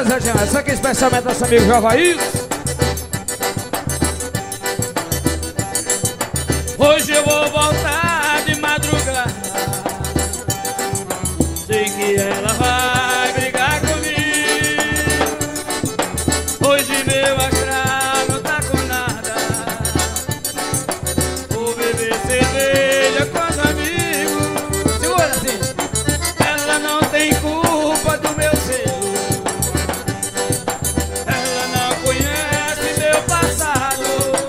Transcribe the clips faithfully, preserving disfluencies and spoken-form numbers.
desejando. Essa aqui especialmente nosso amigo Javaí. Hoje eu vou voltar de madrugada. Sei que ela vai brigar comigo. Hoje meu astral não tá com nada. Vou beber cerveja com os amigos. Segura assim. Ela não tem culpa do meu selo. Ela não conhece meu passado.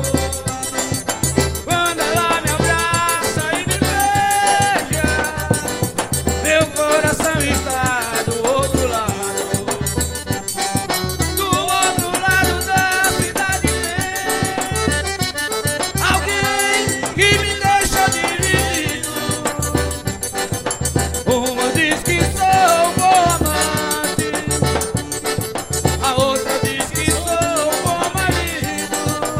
Quando ela me abraça e me beija, meu coração está do outro lado. Do outro lado da cidade tem alguém que me deixa dividido. Uma diz que sou um bom amante, a outra diz que sou um bom marido.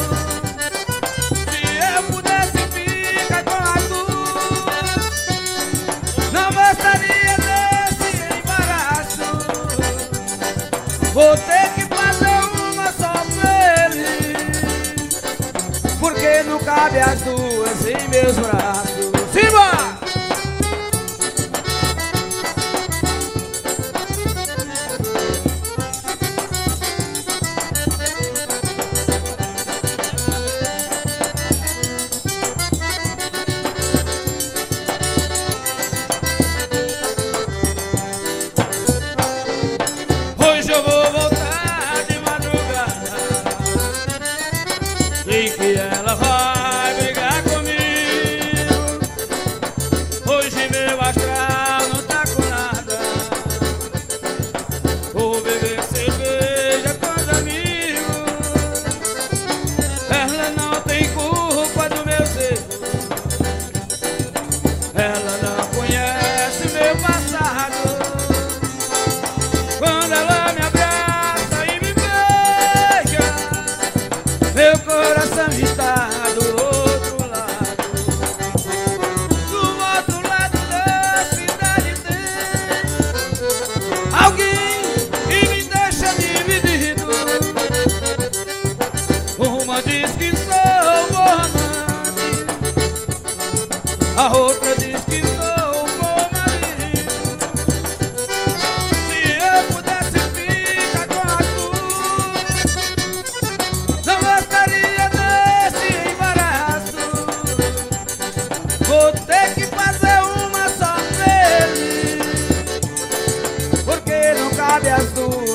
Se eu pudesse ficar com as duas, não gostaria desse embaraço. Vou ter que fazer uma só feliz, Porque não cabe as duas em meus braços. Simbora! hoje eu vou voltar de madrugada. Sei que ela vai brigar comigo. Hoje meu astral não tá com nada. Vou beber cerveja com os amigos. Ela não tem culpa do meu ser. Ela não conhece meu passado. Quando ela me abraça e me beija, meu coração está do outro lado. Do outro lado da cidade tem alguém que me deixa dividido. Uma diz que sou um bom amante, a outra diz que sou um bom marido. Se eu pudesse ficar com as duas, não gostaria desse embaraço. Vou ter que fazer uma só feliz, Porque não cabe as duas